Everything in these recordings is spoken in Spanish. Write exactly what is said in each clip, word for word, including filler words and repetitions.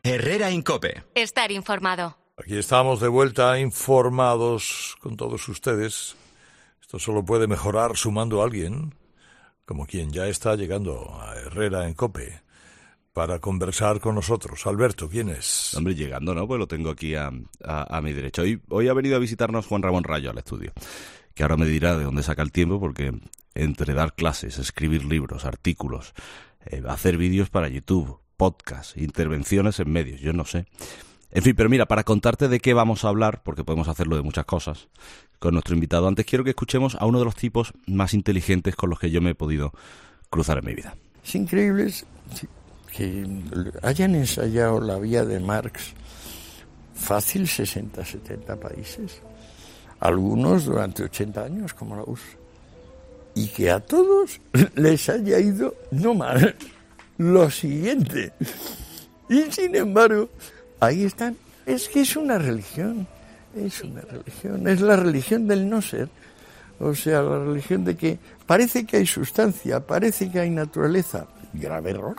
Herrera en COPE. Estar informado. Aquí estamos de vuelta informados con todos ustedes. Esto solo puede mejorar sumando a alguien, como quien ya está llegando a Herrera en COPE, para conversar con nosotros. Alberto, ¿quién es? Hombre, llegando, ¿no? Pues lo tengo aquí a, a, a mi derecha. Hoy, hoy ha venido a visitarnos Juan Ramón Rayo al estudio, que ahora me dirá de dónde saca el tiempo, porque entre dar clases, escribir libros, artículos, eh, hacer vídeos para YouTube, podcast, intervenciones en medios, yo no sé. En fin, pero mira, para contarte de qué vamos a hablar, porque podemos hacerlo de muchas cosas, con nuestro invitado, antes quiero que escuchemos a uno de los tipos más inteligentes con los que yo me he podido cruzar en mi vida. Es increíble que hayan ensayado la vía de Marx fácil sesenta, setenta países, algunos durante ochenta años como la U R S S, y que a todos les haya ido no mal lo siguiente. Y sin embargo, ahí están. Es que es una religión, es una religión, es la religión del no ser. O sea, la religión de que parece que hay sustancia, parece que hay naturaleza. Grave error.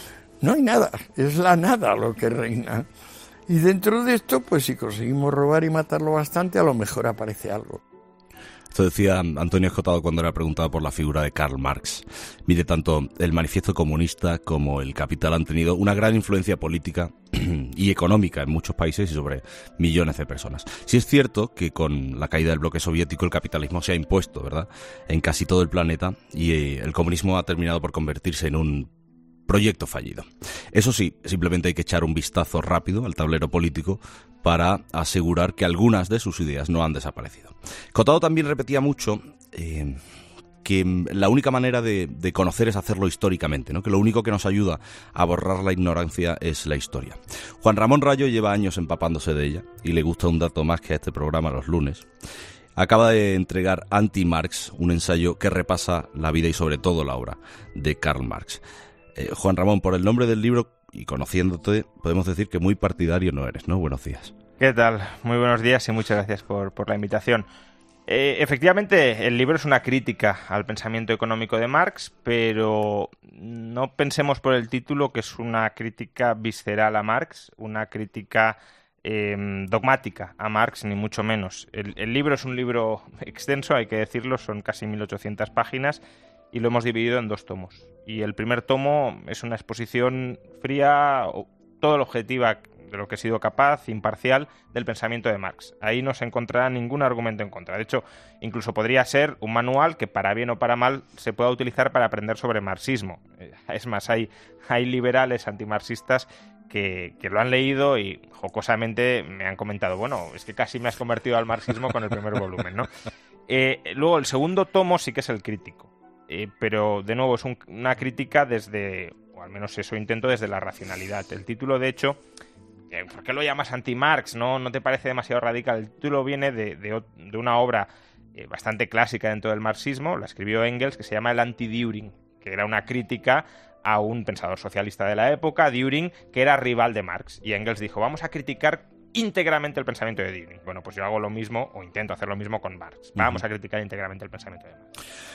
No hay nada, es la nada lo que reina. Y dentro de esto, pues si conseguimos robar y matarlo bastante, a lo mejor aparece algo. Esto decía Antonio Escotado cuando era preguntado por la figura de Karl Marx. Mire, tanto el Manifiesto Comunista como el Capital han tenido una gran influencia política y económica en muchos países y sobre millones de personas. Sí es cierto que con la caída del bloque soviético el capitalismo se ha impuesto, ¿verdad?, en casi todo el planeta, y el comunismo ha terminado por convertirse en un proyecto fallido. Eso sí, simplemente hay que echar un vistazo rápido al tablero político para asegurar que algunas de sus ideas no han desaparecido. Cotado también repetía mucho eh, que la única manera de, de conocer es hacerlo históricamente, ¿no? Que lo único que nos ayuda a borrar la ignorancia es la historia. Juan Ramón Rayo lleva años empapándose de ella y le gusta un dato más que a este programa los lunes. Acaba de entregar Anti-Marx, un ensayo que repasa la vida y sobre todo la obra de Karl Marx. Eh, Juan Ramón, por el nombre del libro y conociéndote, podemos decir que muy partidario no eres, ¿no? Buenos días. ¿Qué tal? Muy buenos días y muchas gracias por, por la invitación. Eh, efectivamente, el libro es una crítica al pensamiento económico de Marx, pero no pensemos por el título que es una crítica visceral a Marx, una crítica eh, dogmática a Marx, ni mucho menos. El, el libro es un libro extenso, hay que decirlo, son casi mil ochocientas páginas, y lo hemos dividido en dos tomos. Y el primer tomo es una exposición fría, todo lo objetiva de lo que he sido capaz, imparcial, del pensamiento de Marx. Ahí no se encontrará ningún argumento en contra. De hecho, incluso podría ser un manual que, para bien o para mal, se pueda utilizar para aprender sobre marxismo. Es más, hay, hay liberales antimarxistas que, que lo han leído y jocosamente me han comentado, bueno, es que casi me has convertido al marxismo con el primer volumen, ¿no? Eh, luego, el segundo tomo sí que es el crítico. Eh, pero, de nuevo, es un, una crítica desde, o al menos eso intento, desde la racionalidad. El título, de hecho, eh, ¿por qué lo llamas anti-Marx? ¿No, ¿No te parece demasiado radical? El título viene de, de, de una obra eh, bastante clásica dentro del marxismo, la escribió Engels, que se llama el Anti-Düring, que era una crítica a un pensador socialista de la época, Düring, que era rival de Marx. Y Engels dijo, vamos a criticar íntegramente el pensamiento de Düring. Bueno, pues yo hago lo mismo, o intento hacer lo mismo con Marx. Vamos uh-huh. a criticar íntegramente el pensamiento de Marx.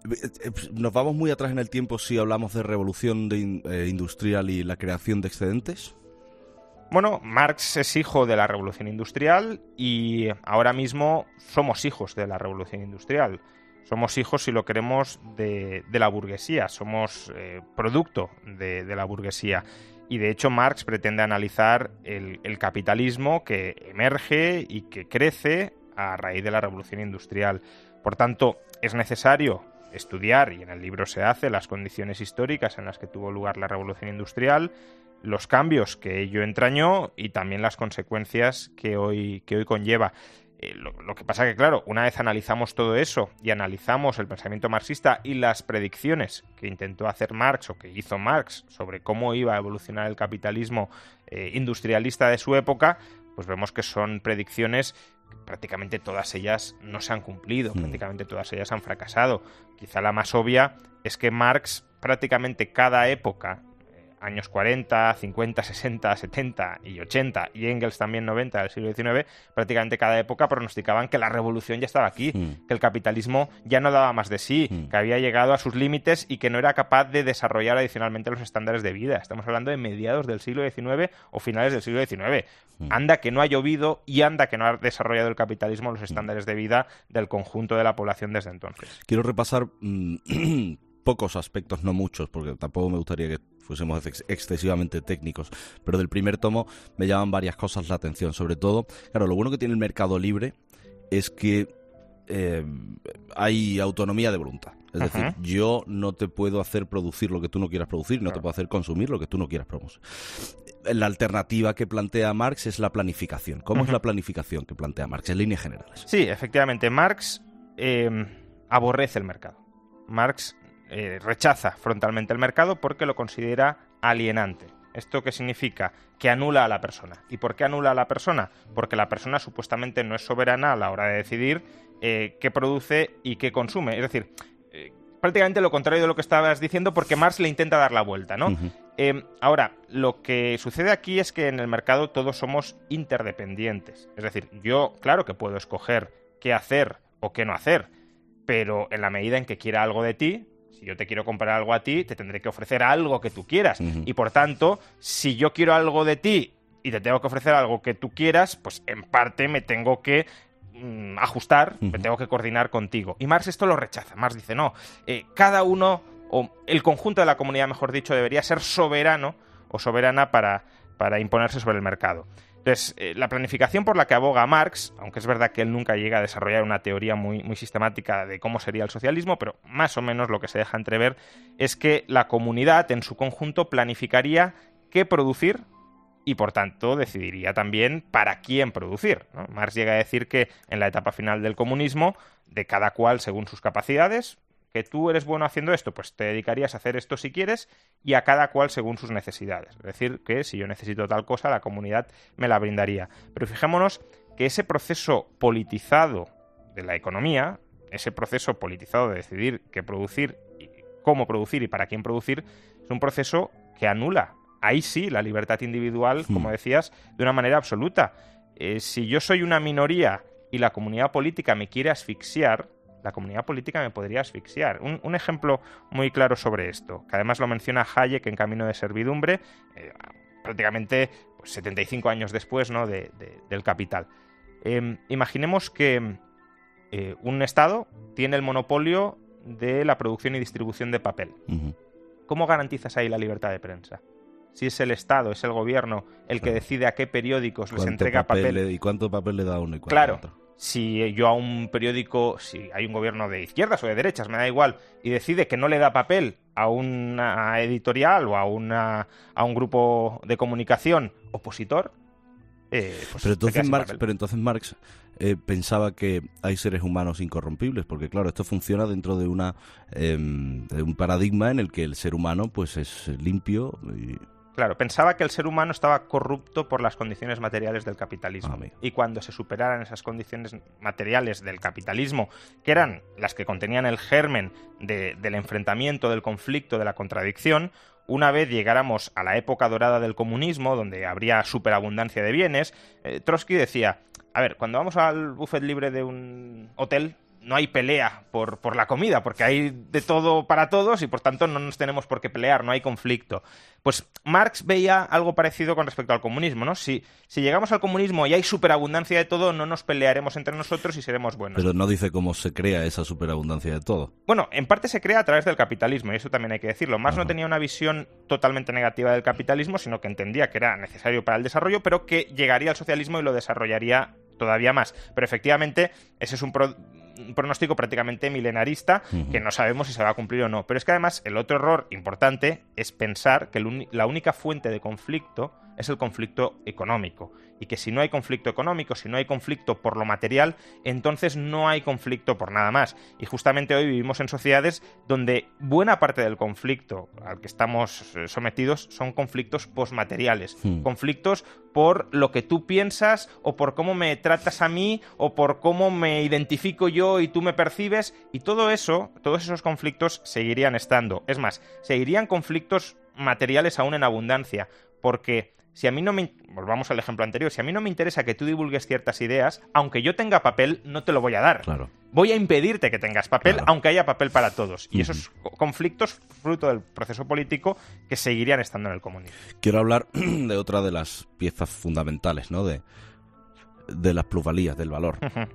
¿Nos vamos muy atrás en el tiempo si hablamos de revolución de in, eh, industrial y la creación de excedentes? Bueno, Marx es hijo de la revolución industrial y ahora mismo somos hijos de la revolución industrial. Somos hijos, si lo queremos, de, de la burguesía. Somos eh, producto de, de la burguesía. Y de hecho Marx pretende analizar el, el capitalismo que emerge y que crece a raíz de la revolución industrial. Por tanto, es necesario estudiar, y en el libro se hace, las condiciones históricas en las que tuvo lugar la revolución industrial, los cambios que ello entrañó y también las consecuencias que hoy, que hoy conlleva. Eh, lo, lo que pasa que, claro, una vez analizamos todo eso y analizamos el pensamiento marxista y las predicciones que intentó hacer Marx o que hizo Marx sobre cómo iba a evolucionar el capitalismo eh, industrialista de su época, pues vemos que son predicciones prácticamente todas ellas no se han cumplido, mm. prácticamente todas ellas han fracasado. Quizá la más obvia es que Marx prácticamente cada época años cuarenta, cincuenta, sesenta, setenta y ochenta, y Engels también noventa del siglo diecinueve, prácticamente cada época pronosticaban que la revolución ya estaba aquí, mm. que el capitalismo ya no daba más de sí, mm. que había llegado a sus límites y que no era capaz de desarrollar adicionalmente los estándares de vida. Estamos hablando de mediados del siglo diecinueve o finales del siglo diecinueve. Mm. Anda que no ha llovido y anda que no ha desarrollado el capitalismo los estándares de vida del conjunto de la población desde entonces. Quiero repasar mmm, pocos aspectos, no muchos, porque tampoco me gustaría que fuésemos ex- excesivamente técnicos, pero del primer tomo me llaman varias cosas la atención. Sobre todo, claro, lo bueno que tiene el mercado libre es que eh, hay autonomía de voluntad. Es uh-huh. decir, yo no te puedo hacer producir lo que tú no quieras producir, no claro. te puedo hacer consumir lo que tú no quieras producir. La alternativa que plantea Marx es la planificación. ¿Cómo uh-huh. es la planificación que plantea Marx en líneas generales? Sí, efectivamente, Marx eh, aborrece el mercado. Marx eh, rechaza frontalmente el mercado porque lo considera alienante. ¿Esto qué significa? Que anula a la persona. ¿Y por qué anula a la persona? Porque la persona supuestamente no es soberana a la hora de decidir eh, qué produce y qué consume. Es decir, eh, prácticamente lo contrario de lo que estabas diciendo, porque Marx le intenta dar la vuelta, ¿no? Uh-huh. Eh, ahora, lo que sucede aquí es que en el mercado todos somos interdependientes. Es decir, yo, claro que puedo escoger qué hacer o qué no hacer, pero en la medida en que quiera algo de ti, si yo te quiero comprar algo a ti, te tendré que ofrecer algo que tú quieras. Uh-huh. Y por tanto, si yo quiero algo de ti y te tengo que ofrecer algo que tú quieras, pues en parte me tengo que mm, ajustar, uh-huh. me tengo que coordinar contigo. Y Marx esto lo rechaza. Marx dice, no, eh, cada uno, o el conjunto de la comunidad, mejor dicho, debería ser soberano o soberana para, para imponerse sobre el mercado. Entonces, eh, la planificación por la que aboga Marx, aunque es verdad que él nunca llega a desarrollar una teoría muy, muy sistemática de cómo sería el socialismo, pero más o menos lo que se deja entrever es que la comunidad en su conjunto planificaría qué producir y, por tanto, decidiría también para quién producir, ¿no? Marx llega a decir que en la etapa final del comunismo, de cada cual según sus capacidades, que tú eres bueno haciendo esto, pues te dedicarías a hacer esto si quieres, y a cada cual según sus necesidades. Es decir, que si yo necesito tal cosa, la comunidad me la brindaría. Pero fijémonos que ese proceso politizado de la economía, ese proceso politizado de decidir qué producir, y cómo producir y para quién producir, es un proceso que anula, ahí sí, la libertad individual, como decías, de una manera absoluta. Eh, si yo soy una minoría y la comunidad política me quiere asfixiar, la comunidad política me podría asfixiar. Un, un ejemplo muy claro sobre esto, que además lo menciona Hayek en Camino de Servidumbre, eh, prácticamente pues, setenta y cinco años después, ¿no? de, de, del Capital. Eh, imaginemos que eh, un Estado tiene el monopolio de la producción y distribución de papel. Uh-huh. ¿Cómo garantizas ahí la libertad de prensa? Si es el Estado, es el gobierno el que decide a qué periódicos les entrega papel. papel. ¿Y cuánto papel le da uno y cuánto Claro. otro? Si yo a un periódico, si hay un gobierno de izquierdas o de derechas, me da igual, y decide que no le da papel a una editorial o a, una, a un grupo de comunicación opositor, eh, pues pero, entonces Marx, pero entonces Marx eh, pensaba que hay seres humanos incorrompibles, porque claro, esto funciona dentro de, una, eh, de un paradigma en el que el ser humano pues es limpio y... Claro, pensaba que el ser humano estaba corrupto por las condiciones materiales del capitalismo. Ah, y cuando se superaran esas condiciones materiales del capitalismo, que eran las que contenían el germen de, del enfrentamiento, del conflicto, de la contradicción, una vez llegáramos a la época dorada del comunismo, donde habría superabundancia de bienes, eh, Trotsky decía, a ver, cuando vamos al buffet libre de un hotel, no hay pelea por, por la comida, porque hay de todo para todos y por tanto no nos tenemos por qué pelear, no hay conflicto. Pues Marx veía algo parecido con respecto al comunismo, ¿no? Si, si llegamos al comunismo y hay superabundancia de todo, no nos pelearemos entre nosotros y seremos buenos. Pero no dice cómo se crea esa superabundancia de todo. Bueno, en parte se crea a través del capitalismo, y eso también hay que decirlo. Marx no tenía una visión totalmente negativa del capitalismo, sino que entendía que era necesario para el desarrollo, pero que llegaría al socialismo y lo desarrollaría todavía más. Pero efectivamente, ese es un, pro, un pronóstico prácticamente milenarista uh-huh. que no sabemos si se va a cumplir o no. Pero es que además el otro error importante es pensar que el, la única fuente de conflicto es el conflicto económico. Y que si no hay conflicto económico, si no hay conflicto por lo material, entonces no hay conflicto por nada más. Y justamente hoy vivimos en sociedades donde buena parte del conflicto al que estamos sometidos son conflictos posmateriales. Hmm. Conflictos por lo que tú piensas o por cómo me tratas a mí o por cómo me identifico yo y tú me percibes. Y todo eso, todos esos conflictos seguirían estando. Es más, seguirían conflictos materiales aún en abundancia, porque si a mí no me... Volvamos al ejemplo anterior. Si a mí no me interesa que tú divulgues ciertas ideas, aunque yo tenga papel, no te lo voy a dar. Claro. Voy a impedirte que tengas papel, Claro. aunque haya papel para todos. Y Uh-huh. esos conflictos, fruto del proceso político, que seguirían estando en el comunismo. Quiero hablar de otra de las piezas fundamentales, ¿no? De, de las plusvalías, del valor. Ujú.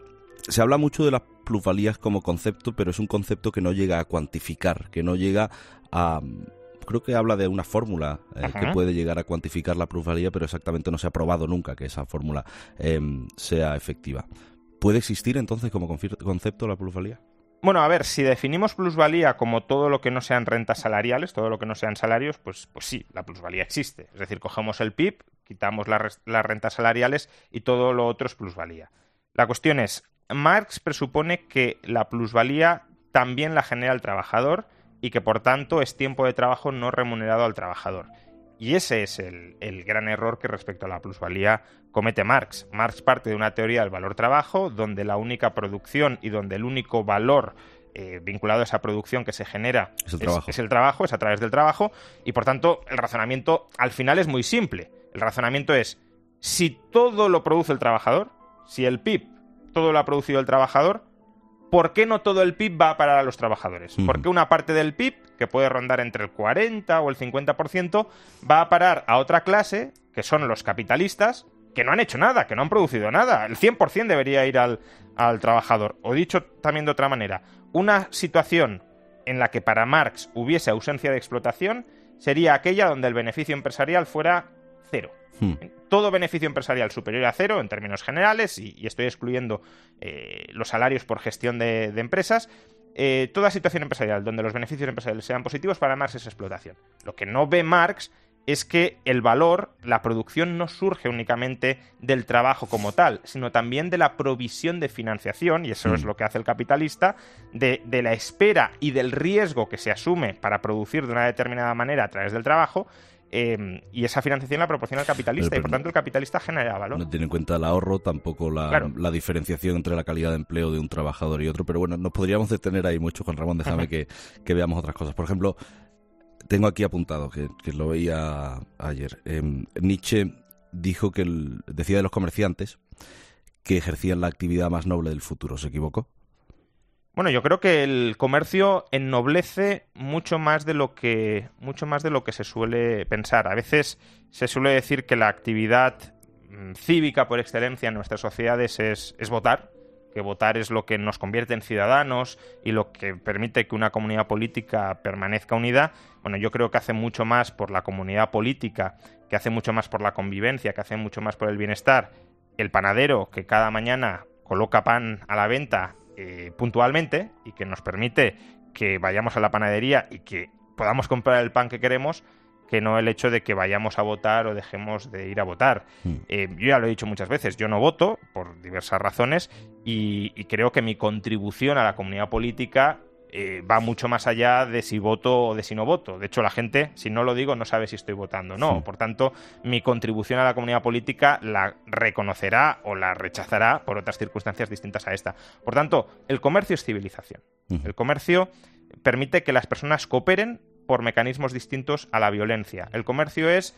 Se habla mucho de las plusvalías como concepto, pero es un concepto que no llega a cuantificar, que no llega a... Creo que habla de una fórmula eh, Ajá. que puede llegar a cuantificar la plusvalía, pero exactamente no se ha probado nunca que esa fórmula eh, sea efectiva. ¿Puede existir entonces como confi- concepto la plusvalía? Bueno, a ver, si definimos plusvalía como todo lo que no sean rentas salariales, todo lo que no sean salarios, pues, pues sí, la plusvalía existe. Es decir, cogemos el P I B, quitamos la res- las rentas salariales y todo lo otro es plusvalía. La cuestión es, Marx presupone que la plusvalía también la genera el trabajador y que por tanto es tiempo de trabajo no remunerado al trabajador. Y ese es el, el gran error que respecto a la plusvalía comete Marx. Marx parte de una teoría del valor-trabajo, donde la única producción y donde el único valor eh, vinculado a esa producción que se genera Es el trabajo. es el trabajo, es a través del trabajo, y por tanto el razonamiento al final es muy simple. El razonamiento es, si todo lo produce el trabajador, si el P I B todo lo ha producido el trabajador, ¿por qué no todo el P I B va a parar a los trabajadores? Uh-huh. ¿Por qué una parte del P I B, que puede rondar entre el cuarenta o el cincuenta por ciento, va a parar a otra clase, que son los capitalistas, que no han hecho nada, que no han producido nada? El cien por ciento debería ir al, al trabajador. O dicho también de otra manera, una situación en la que para Marx hubiese ausencia de explotación sería aquella donde el beneficio empresarial fuera cero. Hmm. Todo beneficio empresarial superior a cero en términos generales, y, y estoy excluyendo eh, los salarios por gestión de, de empresas, eh, toda situación empresarial donde los beneficios empresariales sean positivos para Marx es explotación. Lo que no ve Marx es que el valor, la producción, no surge únicamente del trabajo como tal, sino también de la provisión de financiación, y eso Mm. es lo que hace el capitalista, de, de la espera y del riesgo que se asume para producir de una determinada manera a través del trabajo, eh, y esa financiación la proporciona el capitalista, Pero, y por pero tanto el capitalista genera valor. No tiene en cuenta el ahorro, tampoco la, Claro. la diferenciación entre la calidad de empleo de un trabajador y otro, pero bueno, nos podríamos detener ahí mucho, Juan Ramón, déjame Ajá. que, que veamos otras cosas. Por ejemplo, tengo aquí apuntado, que, que lo veía ayer, eh, Nietzsche dijo que, el, decía de los comerciantes, que ejercían la actividad más noble del futuro, ¿se equivocó? Bueno, yo creo que el comercio ennoblece mucho más de lo que mucho más de lo que se suele pensar. A veces se suele decir que la actividad mm, cívica por excelencia en nuestras sociedades es, es votar, que votar es lo que nos convierte en ciudadanos y lo que permite que una comunidad política permanezca unida. Bueno, yo creo que hace mucho más por la comunidad política, que hace mucho más por la convivencia, que hace mucho más por el bienestar, el panadero que cada mañana coloca pan a la venta Eh, puntualmente y que nos permite que vayamos a la panadería y que podamos comprar el pan que queremos, que no el hecho de que vayamos a votar o dejemos de ir a votar. Mm. Eh, yo ya lo he dicho muchas veces, yo no voto por diversas razones y, y creo que mi contribución a la comunidad política eh, va mucho más allá de si voto o de si no voto. De hecho, la gente, si no lo digo, no sabe si estoy votando o no. Sí. Por tanto, mi contribución a la comunidad política la reconocerá o la rechazará por otras circunstancias distintas a esta. Por tanto, el comercio es civilización. Ujú. El comercio permite que las personas cooperen por mecanismos distintos a la violencia. El comercio es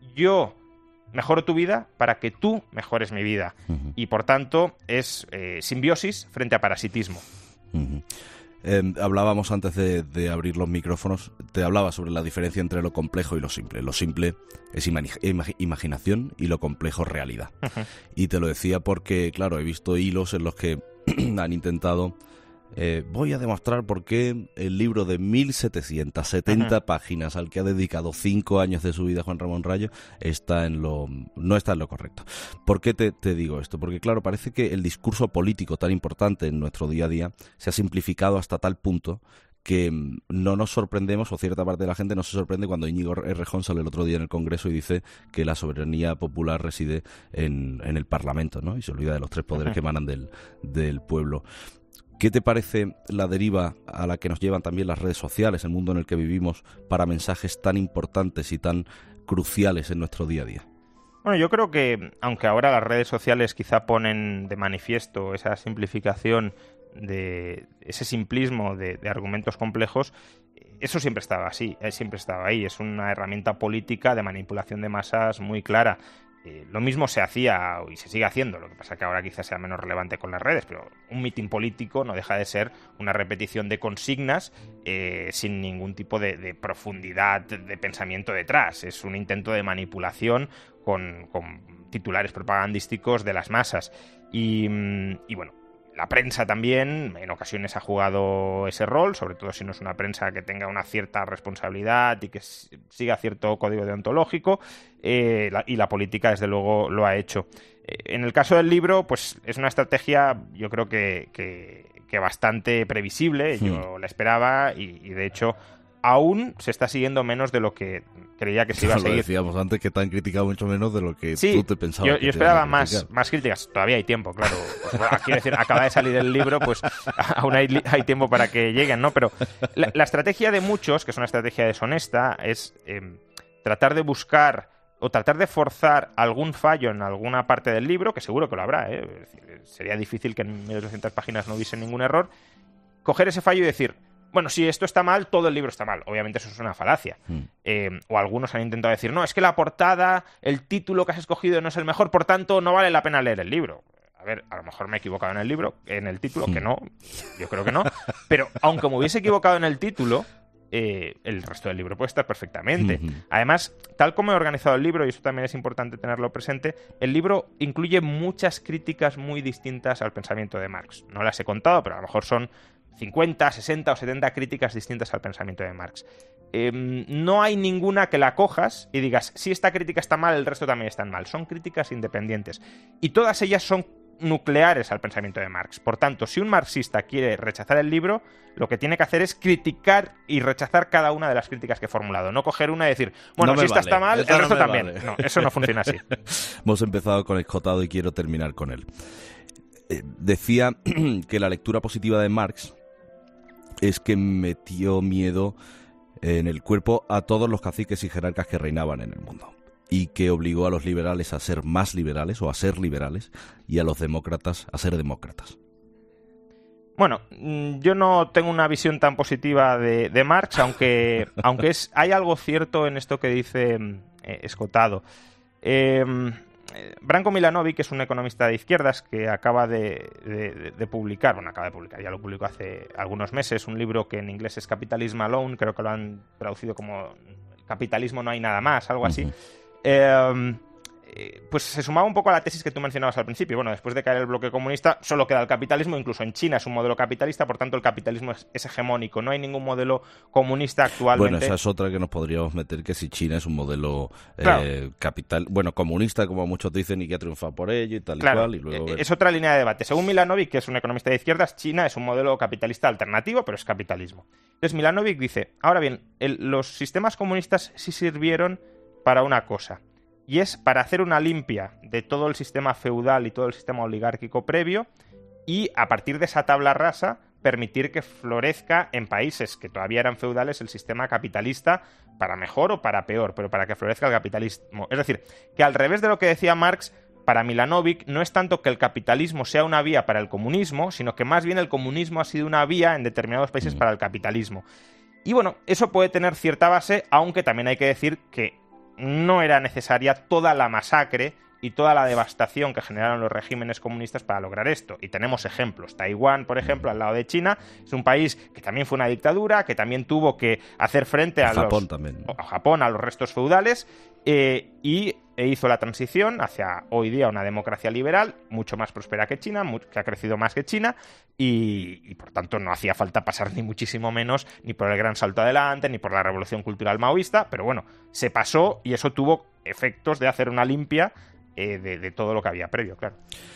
yo mejoro tu vida para que tú mejores mi vida. Ujú. Y por tanto, es eh, simbiosis frente a parasitismo. Ujú. Eh, hablábamos antes de, de abrir los micrófonos, te hablaba sobre la diferencia entre lo complejo y lo simple. Lo simple es ima- ima- imaginación y lo complejo realidad. Y te lo decía porque, claro, he visto hilos en los que han intentado... Eh, voy a demostrar por qué el libro de mil setecientas setenta Ujú. páginas al que ha dedicado cinco años de su vida Juan Ramón Rayo está en lo, no está en lo correcto. ¿Por qué te, te digo esto? Porque claro, parece que el discurso político tan importante en nuestro día a día se ha simplificado hasta tal punto que mm, no nos sorprendemos, o cierta parte de la gente no se sorprende cuando Íñigo Errejón sale el otro día en el Congreso y dice que la soberanía popular reside en, en el Parlamento, ¿no? Y se olvida de los tres poderes Ujú. que emanan del, del pueblo. ¿Qué te parece la deriva a la que nos llevan también las redes sociales, el mundo en el que vivimos, para mensajes tan importantes y tan cruciales en nuestro día a día? Bueno, yo creo que, aunque ahora las redes sociales quizá ponen de manifiesto esa simplificación, de ese simplismo de, de argumentos complejos, eso siempre estaba así, siempre estaba ahí. Es una herramienta política de manipulación de masas muy clara. Eh, lo mismo se hacía y se sigue haciendo, lo que pasa que ahora quizás sea menos relevante con las redes, pero un mitin político no deja de ser una repetición de consignas eh, sin ningún tipo de, de profundidad de pensamiento detrás. Es un intento de manipulación con, con titulares propagandísticos de las masas. Y, y bueno, la prensa también en ocasiones ha jugado ese rol, sobre todo si no es una prensa que tenga una cierta responsabilidad y que siga cierto código deontológico, eh, la, y la política desde luego lo ha hecho. Eh, en el caso del libro, pues es una estrategia yo creo que, que, que bastante previsible, sí. Yo la esperaba y, y de hecho aún se está siguiendo menos de lo que creía que se iba a seguir. Lo decíamos antes, que te han criticado mucho menos de lo que sí, tú te pensabas. Yo, que yo esperaba más, más críticas. Todavía hay tiempo, claro. Pues, bueno, quiero decir, acaba de salir el libro, pues aún hay, hay tiempo para que lleguen, ¿no? Pero la, la estrategia de muchos, que es una estrategia deshonesta, es eh, tratar de buscar o tratar de forzar algún fallo en alguna parte del libro, que seguro que lo habrá, ¿eh? Es decir, sería difícil que en mil ochocientas páginas no hubiese ningún error. Coger ese fallo y decir, bueno, si esto está mal, todo el libro está mal. Obviamente eso es una falacia. Mm. Eh, o algunos han intentado decir, no, es que la portada, el título que has escogido no es el mejor, por tanto no vale la pena leer el libro. A ver, a lo mejor me he equivocado en el libro, en el título, mm. que no, yo creo que no. Pero aunque me hubiese equivocado en el título, eh, el resto del libro puede estar perfectamente. Mm-hmm. Además, tal como he organizado el libro, y eso también es importante tenerlo presente, el libro incluye muchas críticas muy distintas al pensamiento de Marx. No las he contado, pero a lo mejor son cincuenta, sesenta o setenta críticas distintas al pensamiento de Marx. Eh, no hay ninguna que la cojas y digas, si esta crítica está mal, el resto también están mal. Son críticas independientes. Y todas ellas son nucleares al pensamiento de Marx. Por tanto, si un marxista quiere rechazar el libro, lo que tiene que hacer es criticar y rechazar cada una de las críticas que he formulado. No coger una y decir, bueno, no si esta vale. está mal, esta el resto no también. Vale. No, eso no funciona así. Hemos empezado con Escotado y quiero terminar con él. Eh, decía que la lectura positiva de Marx es que metió miedo en el cuerpo a todos los caciques y jerarcas que reinaban en el mundo y que obligó a los liberales a ser más liberales o a ser liberales y a los demócratas a ser demócratas. Bueno, yo no tengo una visión tan positiva de, de Marx, aunque, aunque es, hay algo cierto en esto que dice eh, Escotado. Eh, Branko Milanovic, que es un economista de izquierdas que acaba de, de, de publicar, bueno, acaba de publicar, ya lo publicó hace algunos meses, un libro que en inglés es Capitalism Alone, creo que lo han traducido como Capitalismo no hay nada más, algo así. Uh-huh. Eh, pues se sumaba un poco a la tesis que tú mencionabas al principio. Bueno, después de caer el bloque comunista, solo queda el capitalismo. Incluso en China es un modelo capitalista, por tanto el capitalismo es, es hegemónico. No hay ningún modelo comunista actualmente. Bueno, esa es otra que nos podríamos meter, que si China es un modelo claro. eh, capital, bueno, comunista, como muchos dicen, y que ha triunfado por ello y tal y claro. cual. Y luego es ver... otra línea de debate. Según Milanovic, que es un economista de izquierdas, China es un modelo capitalista alternativo, pero es capitalismo. Entonces Milanovic dice, ahora bien, el, los sistemas comunistas sí sirvieron para una cosa, y es para hacer una limpia de todo el sistema feudal y todo el sistema oligárquico previo y, a partir de esa tabla rasa, permitir que florezca en países que todavía eran feudales el sistema capitalista, para mejor o para peor, pero para que florezca el capitalismo. Es decir, que al revés de lo que decía Marx, para Milanovic no es tanto que el capitalismo sea una vía para el comunismo, sino que más bien el comunismo ha sido una vía en determinados países para el capitalismo. Y bueno, eso puede tener cierta base, aunque también hay que decir que no era necesaria toda la masacre y toda la devastación que generaron los regímenes comunistas para lograr esto. Y tenemos ejemplos. Taiwán, por ejemplo, al lado de China, es un país que también fue una dictadura, que también tuvo que hacer frente a, Japón los, también. a Japón, a los restos feudales, eh, y hizo la transición hacia hoy día una democracia liberal, mucho más próspera que China, que ha crecido más que China, y, y por tanto no hacía falta pasar ni muchísimo menos ni por el gran salto adelante, ni por la revolución cultural maoísta, pero bueno, se pasó y eso tuvo efectos de hacer una limpia eh, de, de todo lo que había previo, claro.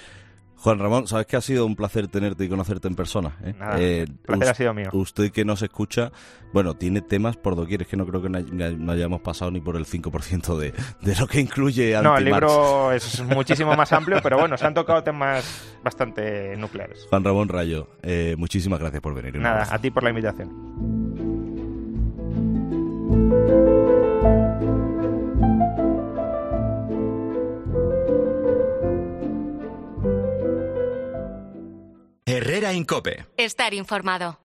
Juan Ramón, sabes que ha sido un placer tenerte y conocerte en persona. ¿eh? Nada, eh, el placer usted, ha sido mío. Usted que nos escucha, bueno, tiene temas por doquier, es que no creo que no hayamos pasado ni por el cinco por ciento de, de lo que incluye Anti-Marx. No, el libro es muchísimo más amplio, pero bueno, se han tocado temas bastante nucleares. Juan Ramón Rayo, eh, muchísimas gracias por venir. Nada, a ti por la invitación. Herrera en COPE. Estar informado.